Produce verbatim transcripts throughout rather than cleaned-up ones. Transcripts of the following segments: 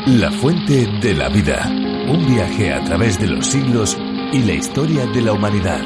La fuente de la vida. Un viaje a través de los siglos y la historia de la humanidad.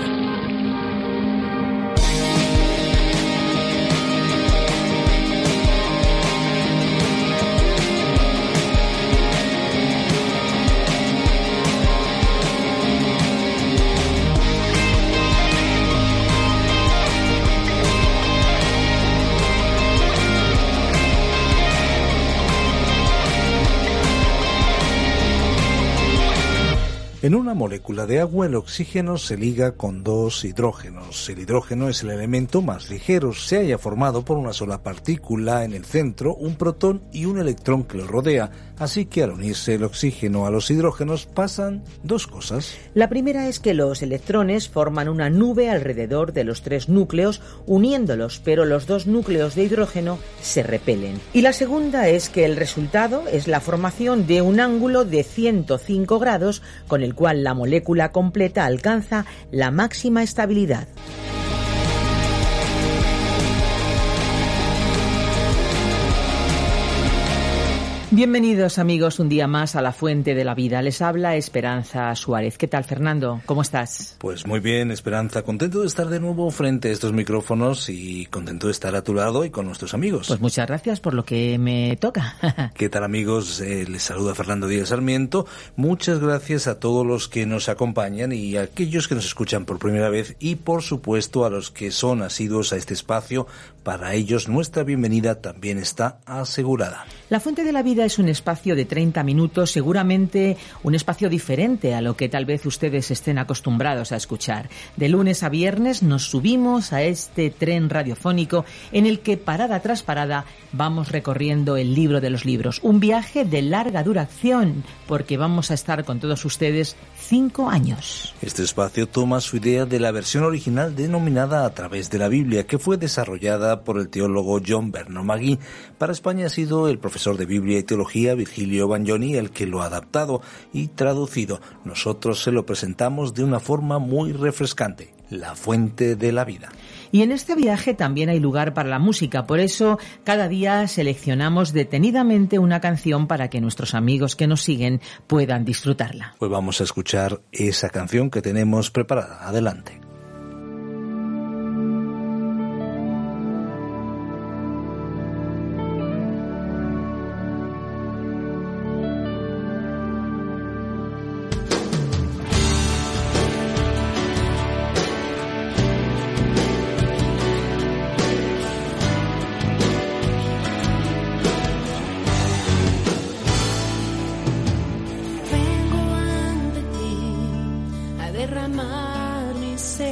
En una molécula de agua el oxígeno se liga con dos hidrógenos. El hidrógeno es el elemento más ligero. Se halla formado por una sola partícula en el centro, un protón y un electrón que lo rodea. Así que al unirse el oxígeno a los hidrógenos pasan dos cosas. La primera es que los electrones forman una nube alrededor de los tres núcleos, uniéndolos, pero los dos núcleos de hidrógeno se repelen. Y la segunda es que el resultado es la formación de un ángulo de ciento cinco grados con el cual la molécula completa alcanza la máxima estabilidad. Bienvenidos amigos un día más a La Fuente de la Vida. Les habla Esperanza Suárez. ¿Qué tal, Fernando? ¿Cómo estás? Pues muy bien, Esperanza. Contento de estar de nuevo frente a estos micrófonos y contento de estar a tu lado y con nuestros amigos. Pues muchas gracias por lo que me toca. ¿Qué tal, amigos? Eh, les saluda Fernando Díaz Sarmiento. Muchas gracias a todos los que nos acompañan y a aquellos que nos escuchan por primera vez y, por supuesto, a los que son asiduos a este espacio. Para ellos nuestra bienvenida también está asegurada. La Fuente de la Vida es un espacio de treinta minutos, seguramente un espacio diferente a lo que tal vez ustedes estén acostumbrados a escuchar. De lunes a viernes nos subimos a este tren radiofónico en el que parada tras parada vamos recorriendo el libro de los libros. Un viaje de larga duración porque vamos a estar con todos ustedes cinco años. Este espacio toma su idea de la versión original denominada A través de la Biblia, que fue desarrollada por el teólogo John Vernon McGee. Para España ha sido el profesor de Biblia y Teología Virgilio Bagnoni el que lo ha adaptado y traducido. Nosotros se lo presentamos de una forma muy refrescante. La Fuente de la Vida. Y en este viaje también hay lugar para la música, por eso cada día seleccionamos detenidamente una canción para que nuestros amigos que nos siguen puedan disfrutarla. Pues vamos a escuchar esa canción que tenemos preparada. Adelante. Derramar mi ser.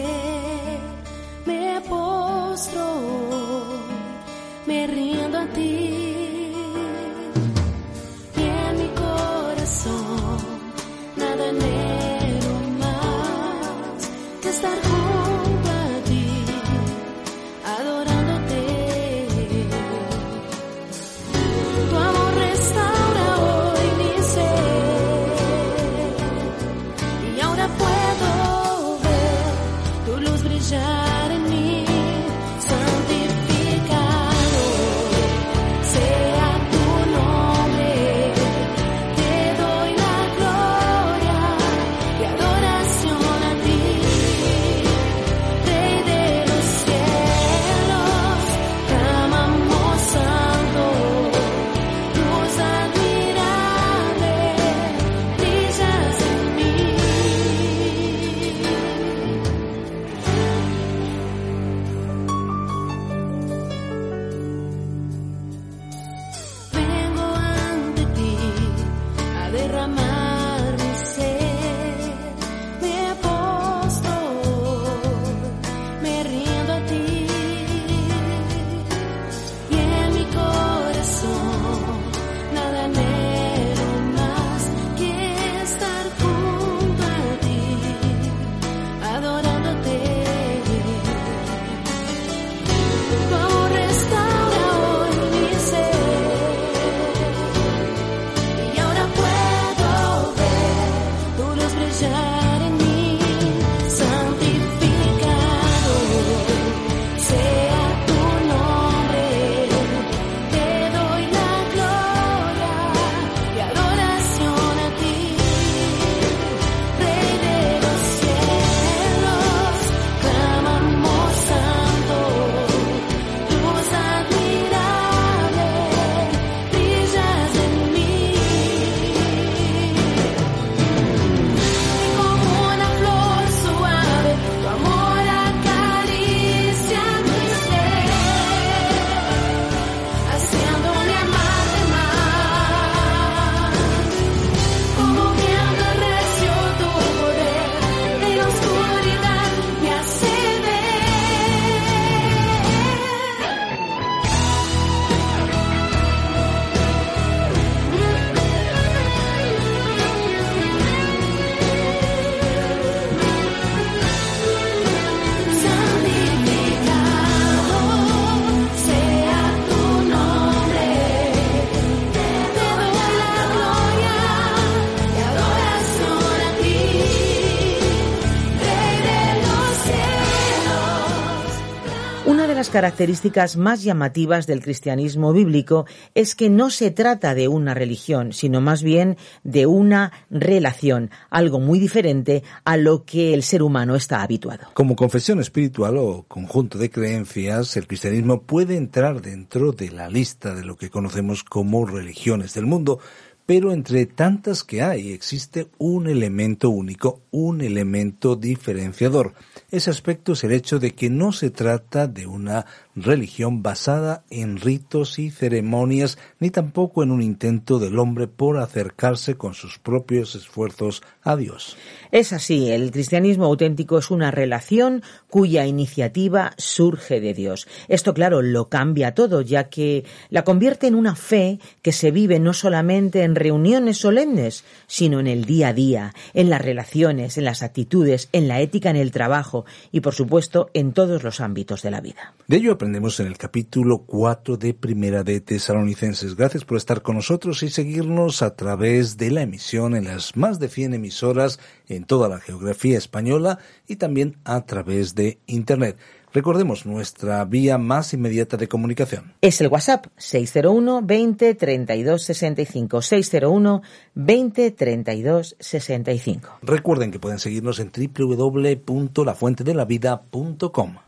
las características más llamativas del cristianismo bíblico es que no se trata de una religión, sino más bien de una relación, algo muy diferente a lo que el ser humano está habituado. Como confesión espiritual o conjunto de creencias, el cristianismo puede entrar dentro de la lista de lo que conocemos como religiones del mundo, pero entre tantas que hay existe un elemento único, un elemento diferenciador. Ese aspecto es el hecho de que no se trata de una religión basada en ritos y ceremonias, ni tampoco en un intento del hombre por acercarse con sus propios esfuerzos a Dios. Es así, el cristianismo auténtico es una relación cuya iniciativa surge de Dios. Esto, claro, lo cambia todo, ya que la convierte en una fe que se vive no solamente en reuniones solemnes, sino en el día a día, en las relaciones, en las actitudes, en la ética en el trabajo y, por supuesto, en todos los ámbitos de la vida. De ello aprendemos en el capítulo cuatro de Primera de Tesalonicenses. Gracias por estar con nosotros y seguirnos a través de la emisión en las más de cien emisoras en toda la geografía española y también a través de Internet. Recordemos nuestra vía más inmediata de comunicación. Es el WhatsApp seis cero uno, veinte, treinta y dos, sesenta y cinco, seis cero uno, veinte, treinta y dos, sesenta y cinco. Recuerden que pueden seguirnos en doble u doble u doble u punto la fuente de la vida punto com.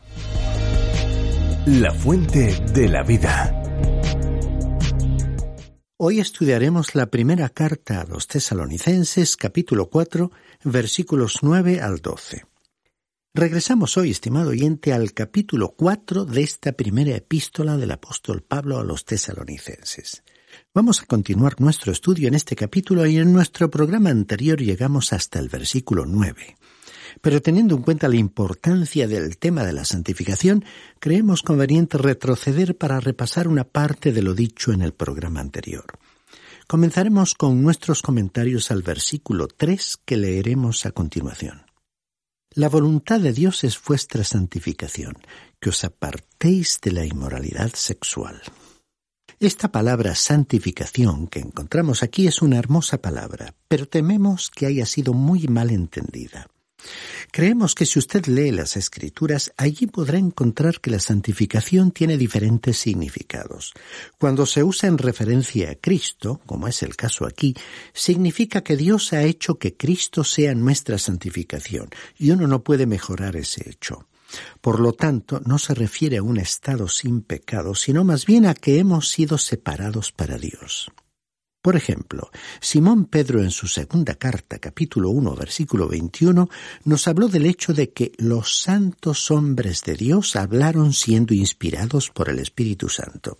La Fuente de la Vida. Hoy estudiaremos la primera carta a los Tesalonicenses, capítulo cuatro, versículos nueve al doce. Regresamos hoy, estimado oyente, al capítulo cuatro de esta primera epístola del apóstol Pablo a los Tesalonicenses. Vamos a continuar nuestro estudio en este capítulo y en nuestro programa anterior llegamos hasta el versículo nueve. Pero teniendo en cuenta la importancia del tema de la santificación, creemos conveniente retroceder para repasar una parte de lo dicho en el programa anterior. Comenzaremos con nuestros comentarios al versículo tres que leeremos a continuación. La voluntad de Dios es vuestra santificación, que os apartéis de la inmoralidad sexual. Esta palabra santificación que encontramos aquí es una hermosa palabra, pero tememos que haya sido muy mal entendida. Creemos que si usted lee las Escrituras, allí podrá encontrar que la santificación tiene diferentes significados. Cuando se usa en referencia a Cristo, como es el caso aquí, significa que Dios ha hecho que Cristo sea nuestra santificación, y uno no puede mejorar ese hecho. Por lo tanto, no se refiere a un estado sin pecado, sino más bien a que hemos sido separados para Dios. Por ejemplo, Simón Pedro en su segunda carta, capítulo uno, versículo veintiuno, nos habló del hecho de que los santos hombres de Dios hablaron siendo inspirados por el Espíritu Santo.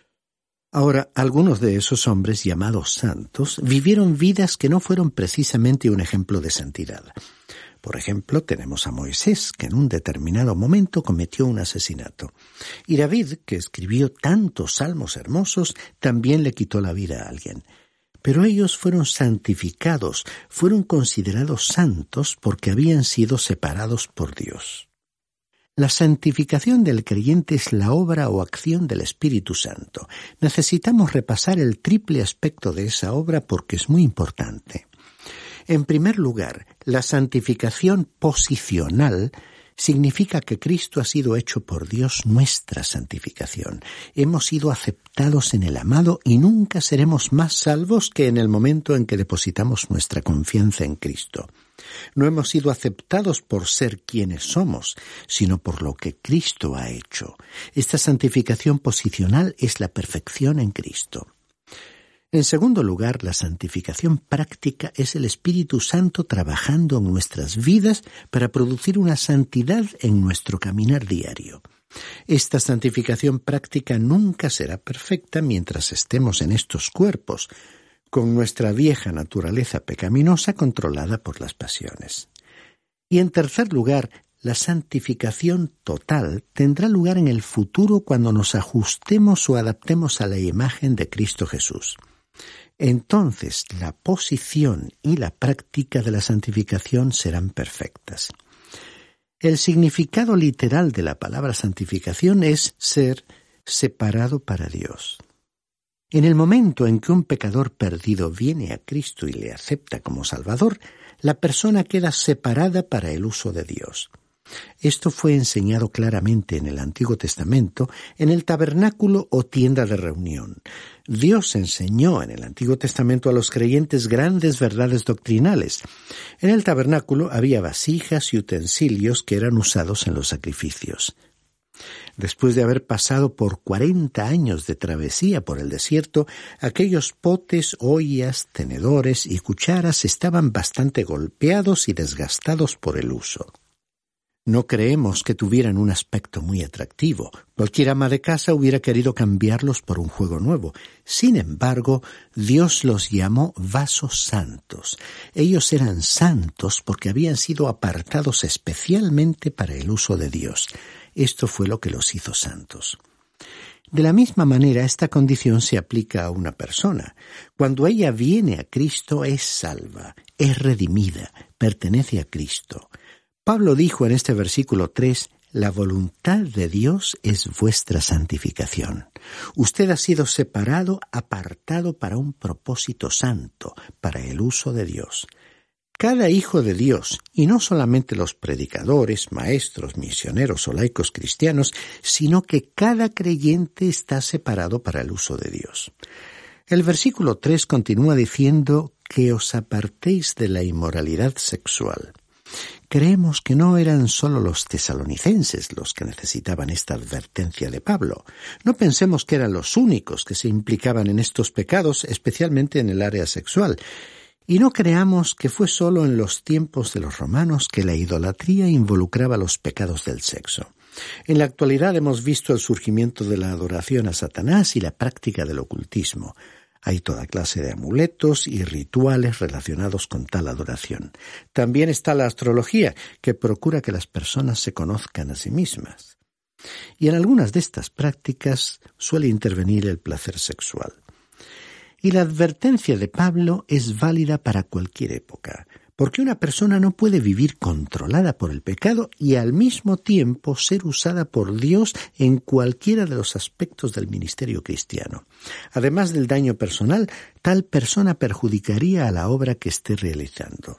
Ahora, algunos de esos hombres llamados santos vivieron vidas que no fueron precisamente un ejemplo de santidad. Por ejemplo, tenemos a Moisés, que en un determinado momento cometió un asesinato. Y David, que escribió tantos salmos hermosos, también le quitó la vida a alguien. Pero ellos fueron santificados, fueron considerados santos porque habían sido separados por Dios. La santificación del creyente es la obra o acción del Espíritu Santo. Necesitamos repasar el triple aspecto de esa obra porque es muy importante. En primer lugar, la santificación posicional significa que Cristo ha sido hecho por Dios nuestra santificación. Hemos sido aceptados en el amado y nunca seremos más salvos que en el momento en que depositamos nuestra confianza en Cristo. No hemos sido aceptados por ser quienes somos, sino por lo que Cristo ha hecho. Esta santificación posicional es la perfección en Cristo. En segundo lugar, la santificación práctica es el Espíritu Santo trabajando en nuestras vidas para producir una santidad en nuestro caminar diario. Esta santificación práctica nunca será perfecta mientras estemos en estos cuerpos, con nuestra vieja naturaleza pecaminosa controlada por las pasiones. Y en tercer lugar, la santificación total tendrá lugar en el futuro cuando nos ajustemos o adaptemos a la imagen de Cristo Jesús. Entonces la posición y la práctica de la santificación serán perfectas. El significado literal de la palabra santificación es ser separado para Dios. En el momento en que un pecador perdido viene a Cristo y le acepta como Salvador, la persona queda separada para el uso de Dios. Esto fue enseñado claramente en el Antiguo Testamento, en el tabernáculo o tienda de reunión. Dios enseñó en el Antiguo Testamento a los creyentes grandes verdades doctrinales. En el tabernáculo había vasijas y utensilios que eran usados en los sacrificios. Después de haber pasado por cuarenta años de travesía por el desierto, aquellos potes, ollas, tenedores y cucharas estaban bastante golpeados y desgastados por el uso. No creemos que tuvieran un aspecto muy atractivo. Cualquier ama de casa hubiera querido cambiarlos por un juego nuevo. Sin embargo, Dios los llamó vasos santos. Ellos eran santos porque habían sido apartados especialmente para el uso de Dios. Esto fue lo que los hizo santos. De la misma manera, esta condición se aplica a una persona. Cuando ella viene a Cristo, es salva, es redimida, pertenece a Cristo. Pablo dijo en este versículo tres, la voluntad de Dios es vuestra santificación. Usted ha sido separado, apartado para un propósito santo, para el uso de Dios. Cada hijo de Dios, y no solamente los predicadores, maestros, misioneros o laicos cristianos, sino que cada creyente está separado para el uso de Dios. El versículo tres continúa diciendo que os apartéis de la inmoralidad sexual. Creemos que no eran solo los tesalonicenses los que necesitaban esta advertencia de Pablo. No pensemos que eran los únicos que se implicaban en estos pecados, especialmente en el área sexual. Y no creamos que fue solo en los tiempos de los romanos que la idolatría involucraba los pecados del sexo. En la actualidad hemos visto el surgimiento de la adoración a Satanás y la práctica del ocultismo. Hay toda clase de amuletos y rituales relacionados con tal adoración. También está la astrología, que procura que las personas se conozcan a sí mismas. Y en algunas de estas prácticas suele intervenir el placer sexual. Y la advertencia de Pablo es válida para cualquier época, porque una persona no puede vivir controlada por el pecado y al mismo tiempo ser usada por Dios en cualquiera de los aspectos del ministerio cristiano. Además del daño personal, tal persona perjudicaría a la obra que esté realizando.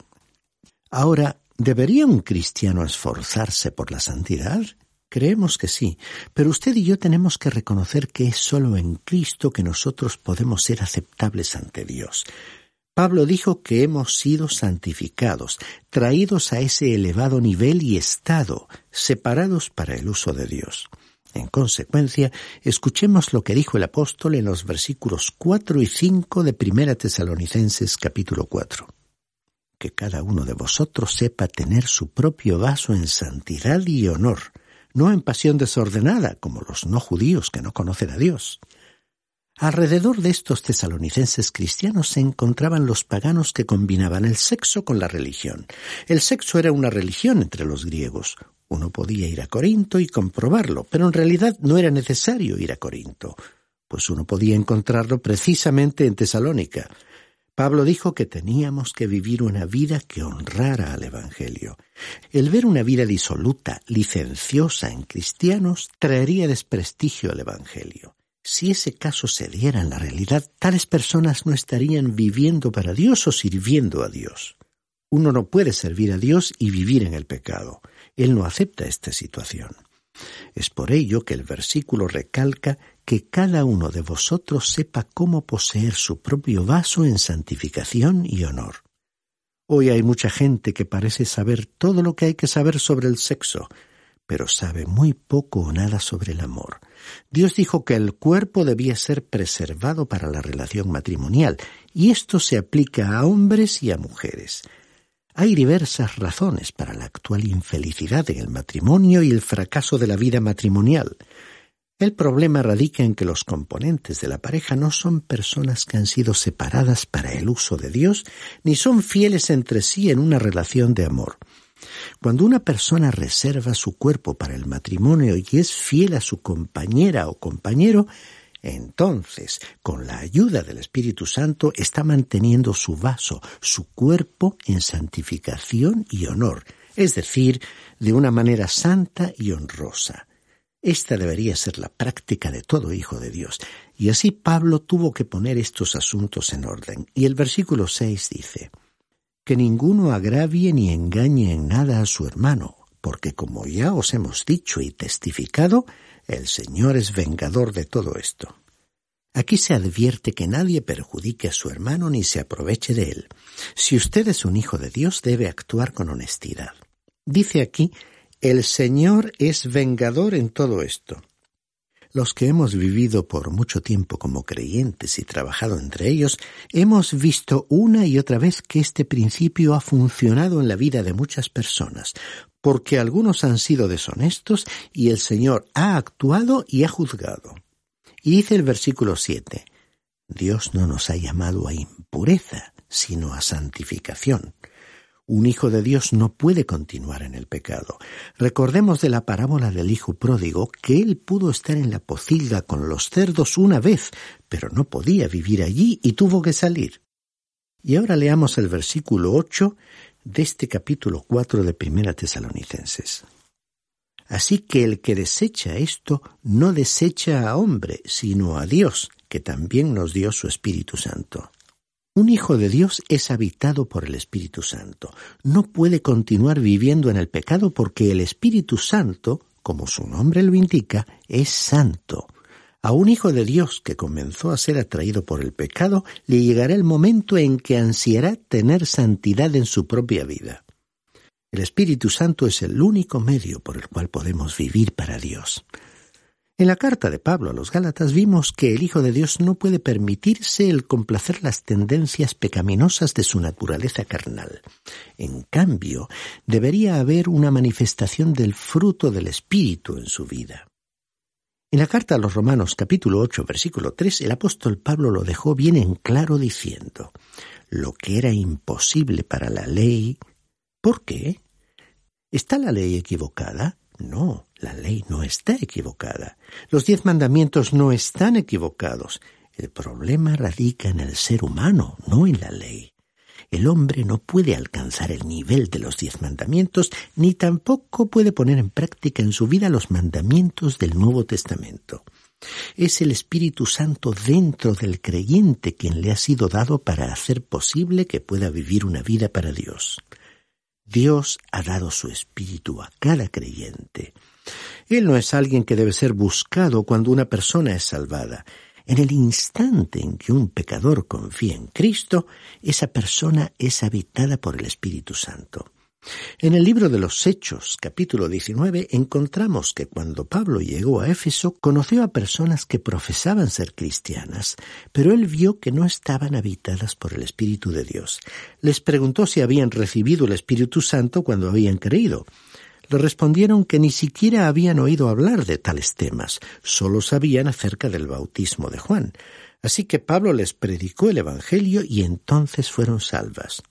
Ahora, ¿debería un cristiano esforzarse por la santidad? Creemos que sí, pero usted y yo tenemos que reconocer que es solo en Cristo que nosotros podemos ser aceptables ante Dios. Pablo dijo que hemos sido santificados, traídos a ese elevado nivel y estado, separados para el uso de Dios. En consecuencia, escuchemos lo que dijo el apóstol en los versículos cuatro y cinco de Primera Tesalonicenses capítulo cuatro. Que cada uno de vosotros sepa tener su propio vaso en santidad y honor, no en pasión desordenada, como los no judíos que no conocen a Dios. Alrededor de estos tesalonicenses cristianos se encontraban los paganos que combinaban el sexo con la religión. El sexo era una religión entre los griegos. Uno podía ir a Corinto y comprobarlo, pero en realidad no era necesario ir a Corinto, pues uno podía encontrarlo precisamente en Tesalónica. Pablo dijo que teníamos que vivir una vida que honrara al Evangelio. El ver una vida disoluta, licenciosa en cristianos, traería desprestigio al Evangelio. Si ese caso se diera en la realidad, tales personas no estarían viviendo para Dios o sirviendo a Dios. Uno no puede servir a Dios y vivir en el pecado. Él no acepta esta situación. Es por ello que el versículo recalca que cada uno de vosotros sepa cómo poseer su propio vaso en santificación y honor. Hoy hay mucha gente que parece saber todo lo que hay que saber sobre el sexo, pero sabe muy poco o nada sobre el amor. Dios dijo que el cuerpo debía ser preservado para la relación matrimonial, y esto se aplica a hombres y a mujeres. Hay diversas razones para la actual infelicidad en el matrimonio y el fracaso de la vida matrimonial. El problema radica en que los componentes de la pareja no son personas que han sido separadas para el uso de Dios, ni son fieles entre sí en una relación de amor. Cuando una persona reserva su cuerpo para el matrimonio y es fiel a su compañera o compañero, entonces, con la ayuda del Espíritu Santo, está manteniendo su vaso, su cuerpo, en santificación y honor, es decir, de una manera santa y honrosa. Esta debería ser la práctica de todo hijo de Dios, y así Pablo tuvo que poner estos asuntos en orden. Y el versículo seis dice: que ninguno agravie ni engañe en nada a su hermano, porque como ya os hemos dicho y testificado, el Señor es vengador de todo esto. Aquí se advierte que nadie perjudique a su hermano ni se aproveche de él. Si usted es un hijo de Dios, debe actuar con honestidad. Dice aquí, el Señor es vengador en todo esto. Los que hemos vivido por mucho tiempo como creyentes y trabajado entre ellos, hemos visto una y otra vez que este principio ha funcionado en la vida de muchas personas, porque algunos han sido deshonestos y el Señor ha actuado y ha juzgado. Y dice el versículo siete, Dios no nos ha llamado a impureza, sino a santificación. Un hijo de Dios no puede continuar en el pecado. Recordemos de la parábola del hijo pródigo que él pudo estar en la pocilga con los cerdos una vez, pero no podía vivir allí y tuvo que salir. Y ahora leamos el versículo ocho de este capítulo cuatro de Primera Tesalonicenses. Así que el que desecha esto no desecha a hombre, sino a Dios, que también nos dio su Espíritu Santo. Un hijo de Dios es habitado por el Espíritu Santo. No puede continuar viviendo en el pecado porque el Espíritu Santo, como su nombre lo indica, es santo. A un hijo de Dios que comenzó a ser atraído por el pecado, le llegará el momento en que ansiará tener santidad en su propia vida. El Espíritu Santo es el único medio por el cual podemos vivir para Dios. En la carta de Pablo a los Gálatas vimos que el Hijo de Dios no puede permitirse el complacer las tendencias pecaminosas de su naturaleza carnal. En cambio, debería haber una manifestación del fruto del Espíritu en su vida. En la carta a los Romanos capítulo ocho versículo tres, el apóstol Pablo lo dejó bien en claro diciendo, lo que era imposible para la ley. ¿Por qué? ¿Está la ley equivocada? No, la ley no está equivocada. Los diez mandamientos no están equivocados. El problema radica en el ser humano, no en la ley. El hombre no puede alcanzar el nivel de los diez mandamientos, ni tampoco puede poner en práctica en su vida los mandamientos del Nuevo Testamento. Es el Espíritu Santo dentro del creyente quien le ha sido dado para hacer posible que pueda vivir una vida para Dios. Dios ha dado su Espíritu a cada creyente. Él no es alguien que debe ser buscado cuando una persona es salvada. En el instante en que un pecador confía en Cristo, esa persona es habitada por el Espíritu Santo. En el libro de los Hechos, capítulo diecinueve, encontramos que cuando Pablo llegó a Éfeso, conoció a personas que profesaban ser cristianas, pero él vio que no estaban habitadas por el Espíritu de Dios. Les preguntó si habían recibido el Espíritu Santo cuando habían creído. Le respondieron que ni siquiera habían oído hablar de tales temas, solo sabían acerca del bautismo de Juan. Así que Pablo les predicó el Evangelio y entonces fueron salvas.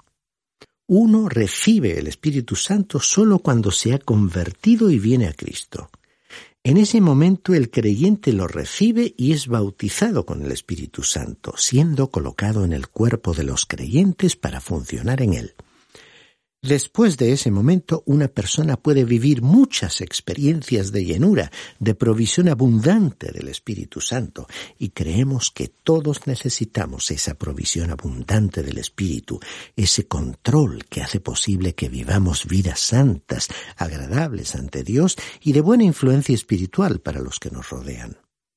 Uno recibe el Espíritu Santo solo cuando se ha convertido y viene a Cristo. En ese momento el creyente lo recibe y es bautizado con el Espíritu Santo, siendo colocado en el cuerpo de los creyentes para funcionar en él. Después de ese momento, una persona puede vivir muchas experiencias de llenura, de provisión abundante del Espíritu Santo, y creemos que todos necesitamos esa provisión abundante del Espíritu, ese control que hace posible que vivamos vidas santas, agradables ante Dios y de buena influencia espiritual para los que nos rodean.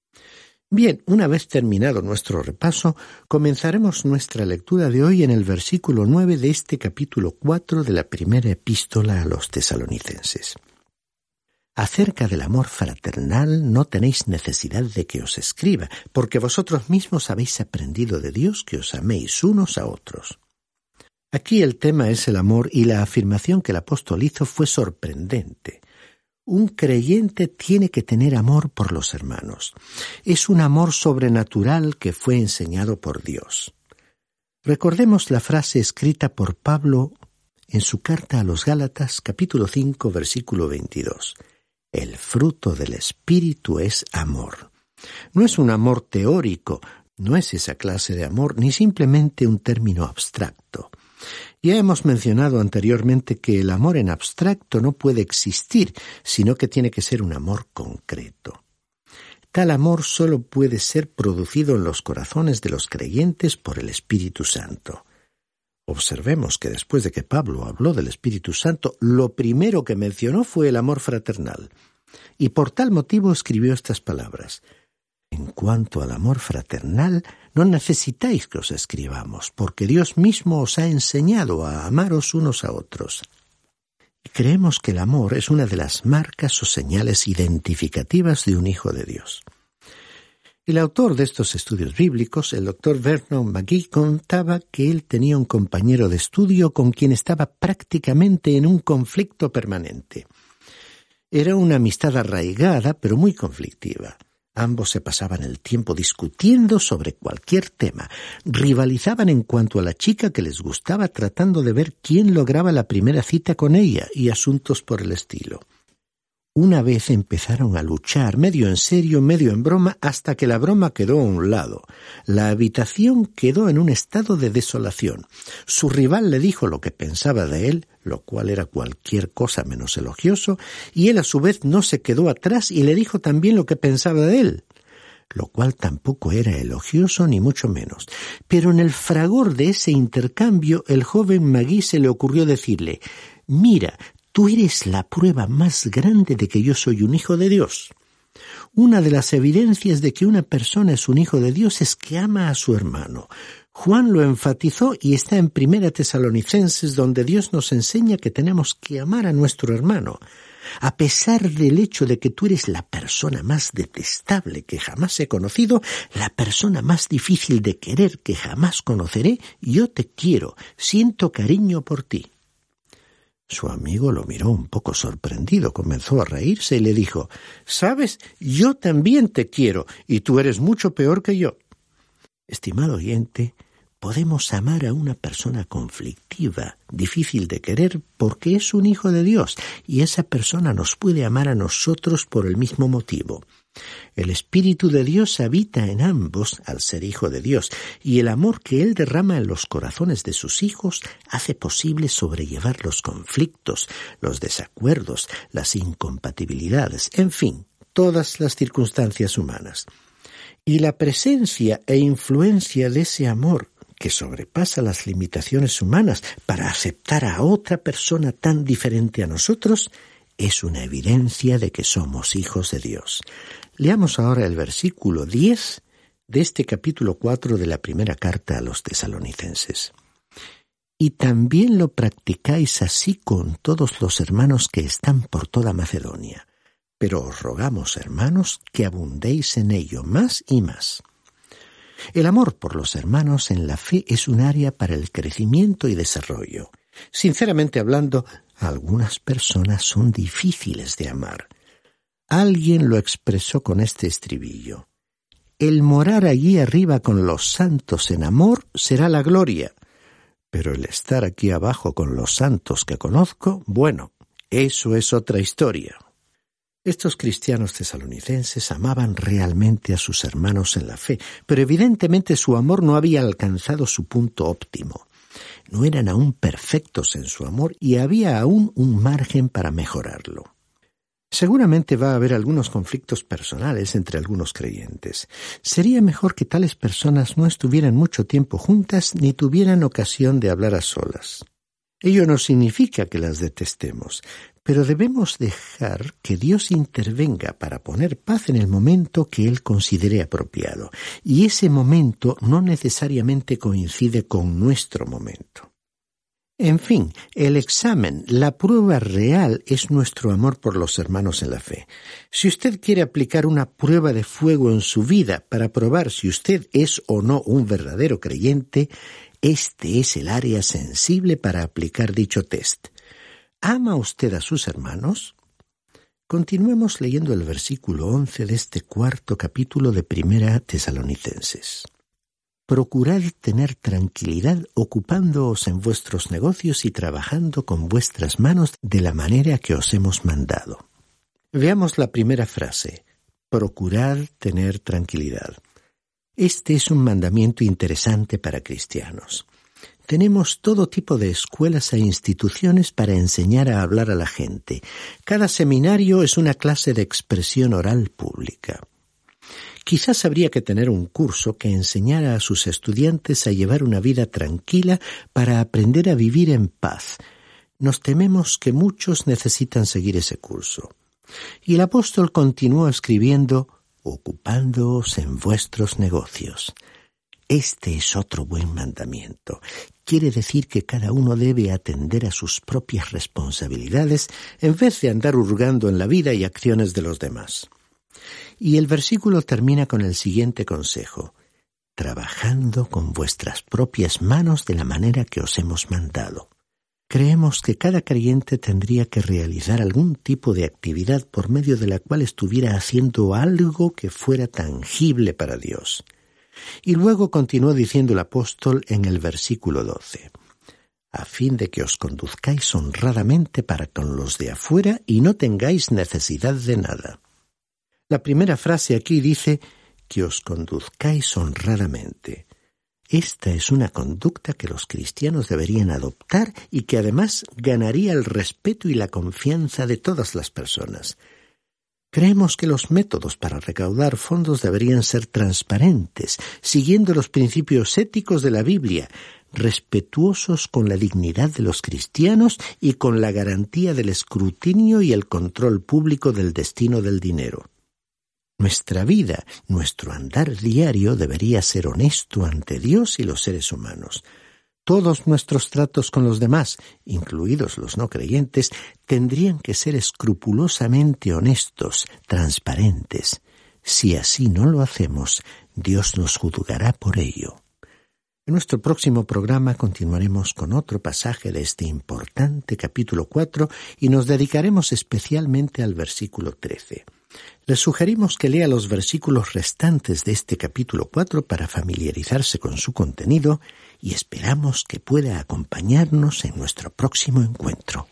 Bien, una vez terminado nuestro repaso, comenzaremos nuestra lectura de hoy en el versículo nueve de este capítulo cuatro de la primera epístola a los tesalonicenses. Acerca del amor fraternal no tenéis necesidad de que os escriba, porque vosotros mismos habéis aprendido de Dios que os améis unos a otros. Aquí el tema es el amor y la afirmación que el apóstol hizo fue sorprendente. Un creyente tiene que tener amor por los hermanos. Es un amor sobrenatural que fue enseñado por Dios. Recordemos la frase escrita por Pablo en su carta a los Gálatas, capítulo cinco, versículo veintidós. El fruto del Espíritu es amor. No es un amor teórico, no es esa clase de amor, ni simplemente un término abstracto. Ya hemos mencionado anteriormente que el amor en abstracto no puede existir, sino que tiene que ser un amor concreto. Tal amor solo puede ser producido en los corazones de los creyentes por el Espíritu Santo. Observemos que después de que Pablo habló del Espíritu Santo, lo primero que mencionó fue el amor fraternal. Y por tal motivo escribió estas palabras: en cuanto al amor fraternal, no necesitáis que os escribamos, porque Dios mismo os ha enseñado a amaros unos a otros. Y creemos que el amor es una de las marcas o señales identificativas de un hijo de Dios. El autor de estos estudios bíblicos, el doctor Vernon McGee, contaba que él tenía un compañero de estudio con quien estaba prácticamente en un conflicto permanente. Era una amistad arraigada, pero muy conflictiva. Ambos se pasaban el tiempo discutiendo sobre cualquier tema. Rivalizaban en cuanto a la chica que les gustaba, tratando de ver quién lograba la primera cita con ella y asuntos por el estilo. Una vez empezaron a luchar, medio en serio, medio en broma, hasta que la broma quedó a un lado. La habitación quedó en un estado de desolación. Su rival le dijo lo que pensaba de él, lo cual era cualquier cosa menos elogioso, y él a su vez no se quedó atrás y le dijo también lo que pensaba de él, lo cual tampoco era elogioso ni mucho menos. Pero en el fragor de ese intercambio, el joven Magui se le ocurrió decirle: «Mira, tú eres la prueba más grande de que yo soy un hijo de Dios. Una de las evidencias de que una persona es un hijo de Dios es que ama a su hermano». Juan lo enfatizó y está en Primera Tesalonicenses, donde Dios nos enseña que tenemos que amar a nuestro hermano. A pesar del hecho de que tú eres la persona más detestable que jamás he conocido, la persona más difícil de querer que jamás conoceré, yo te quiero, siento cariño por ti. Su amigo lo miró un poco sorprendido, comenzó a reírse y le dijo: «¿Sabes? Yo también te quiero, y tú eres mucho peor que yo». Estimado oyente, podemos amar a una persona conflictiva, difícil de querer, porque es un hijo de Dios, y esa persona nos puede amar a nosotros por el mismo motivo. El Espíritu de Dios habita en ambos al ser hijo de Dios, y el amor que Él derrama en los corazones de sus hijos hace posible sobrellevar los conflictos, los desacuerdos, las incompatibilidades, en fin, todas las circunstancias humanas. Y la presencia e influencia de ese amor que sobrepasa las limitaciones humanas para aceptar a otra persona tan diferente a nosotros es una evidencia de que somos hijos de Dios. Leamos ahora el versículo diez de este capítulo cuatro de la primera carta a los tesalonicenses. «Y también lo practicáis así con todos los hermanos que están por toda Macedonia. Pero os rogamos, hermanos, que abundéis en ello más y más». El amor por los hermanos en la fe es un área para el crecimiento y desarrollo. Sinceramente hablando, algunas personas son difíciles de amar. Alguien lo expresó con este estribillo: «El morar allí arriba con los santos en amor será la gloria, pero el estar aquí abajo con los santos que conozco, bueno, eso es otra historia». Estos cristianos tesalonicenses amaban realmente a sus hermanos en la fe, pero evidentemente su amor no había alcanzado su punto óptimo. No eran aún perfectos en su amor y había aún un margen para mejorarlo. Seguramente va a haber algunos conflictos personales entre algunos creyentes. Sería mejor que tales personas no estuvieran mucho tiempo juntas ni tuvieran ocasión de hablar a solas. Ello no significa que las detestemos, pero debemos dejar que Dios intervenga para poner paz en el momento que Él considere apropiado, y ese momento no necesariamente coincide con nuestro momento. En fin, el examen, la prueba real es nuestro amor por los hermanos en la fe. Si usted quiere aplicar una prueba de fuego en su vida para probar si usted es o no un verdadero creyente, este es el área sensible para aplicar dicho test. ¿Ama usted a sus hermanos? Continuemos leyendo el versículo once de este cuarto capítulo de Primera Tesalonicenses. Procurad tener tranquilidad ocupándoos en vuestros negocios y trabajando con vuestras manos de la manera que os hemos mandado. Veamos la primera frase. Procurad tener tranquilidad. Este es un mandamiento interesante para cristianos. Tenemos todo tipo de escuelas e instituciones para enseñar a hablar a la gente. Cada seminario es una clase de expresión oral pública. Quizás habría que tener un curso que enseñara a sus estudiantes a llevar una vida tranquila para aprender a vivir en paz. Nos tememos que muchos necesitan seguir ese curso. Y el apóstol continuó escribiendo: ocupándoos en vuestros negocios. Este es otro buen mandamiento. Quiere decir que cada uno debe atender a sus propias responsabilidades en vez de andar hurgando en la vida y acciones de los demás. Y el versículo termina con el siguiente consejo: trabajando con vuestras propias manos de la manera que os hemos mandado. Creemos que cada creyente tendría que realizar algún tipo de actividad por medio de la cual estuviera haciendo algo que fuera tangible para Dios. Y luego continuó diciendo el apóstol en el versículo doce: a fin de que os conduzcáis honradamente para con los de afuera y no tengáis necesidad de nada. La primera frase aquí dice que os conduzcáis honradamente. Esta es una conducta que los cristianos deberían adoptar y que además ganaría el respeto y la confianza de todas las personas. Creemos que los métodos para recaudar fondos deberían ser transparentes, siguiendo los principios éticos de la Biblia, respetuosos con la dignidad de los cristianos y con la garantía del escrutinio y el control público del destino del dinero. Nuestra vida, nuestro andar diario debería ser honesto ante Dios y los seres humanos. Todos nuestros tratos con los demás, incluidos los no creyentes, tendrían que ser escrupulosamente honestos, transparentes. Si así no lo hacemos, Dios nos juzgará por ello. En nuestro próximo programa continuaremos con otro pasaje de este importante capítulo cuatro y nos dedicaremos especialmente al versículo trece. Les sugerimos que lea los versículos restantes de este capítulo cuatro para familiarizarse con su contenido y esperamos que pueda acompañarnos en nuestro próximo encuentro.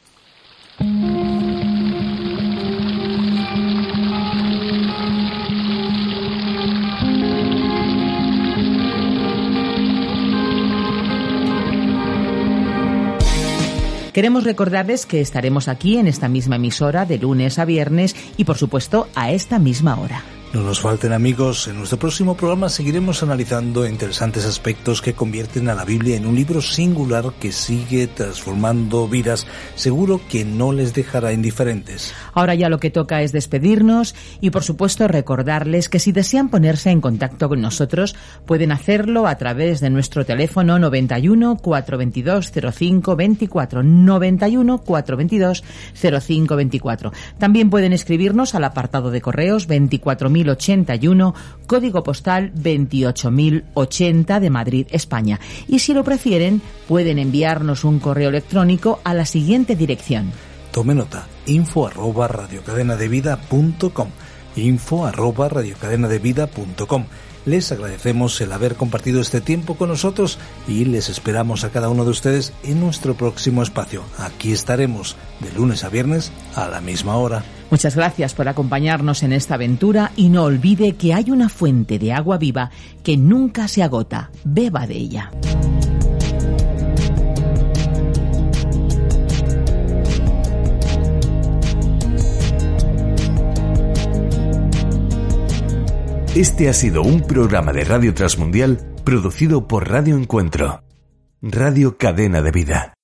Queremos recordarles que estaremos aquí en esta misma emisora de lunes a viernes y, por supuesto, a esta misma hora. No nos falten, amigos. En nuestro próximo programa seguiremos analizando interesantes aspectos que convierten a la Biblia en un libro singular que sigue transformando vidas. Seguro que no les dejará indiferentes. Ahora ya lo que toca es despedirnos y, por supuesto, recordarles que si desean ponerse en contacto con nosotros, pueden hacerlo a través de nuestro teléfono noventa y uno, cuatrocientos veintidós, cero cinco veinticuatro, noventa y uno, cuatrocientos veintidós, cero cinco veinticuatro. También pueden escribirnos al apartado de correos veinticuatro mil ochenta y uno, código postal veintiocho mil ochenta de Madrid, España. Y si lo prefieren, pueden enviarnos un correo electrónico a la siguiente dirección. Tome nota: info arroba radiocadenadevida punto com, info arroba radiocadenadevida punto com. Les agradecemos el haber compartido este tiempo con nosotros y les esperamos a cada uno de ustedes en nuestro próximo espacio. Aquí estaremos de lunes a viernes a la misma hora. Muchas gracias por acompañarnos en esta aventura y no olvide que hay una fuente de agua viva que nunca se agota. Beba de ella. Este ha sido un programa de Radio Transmundial producido por Radio Encuentro, Radio Cadena de Vida.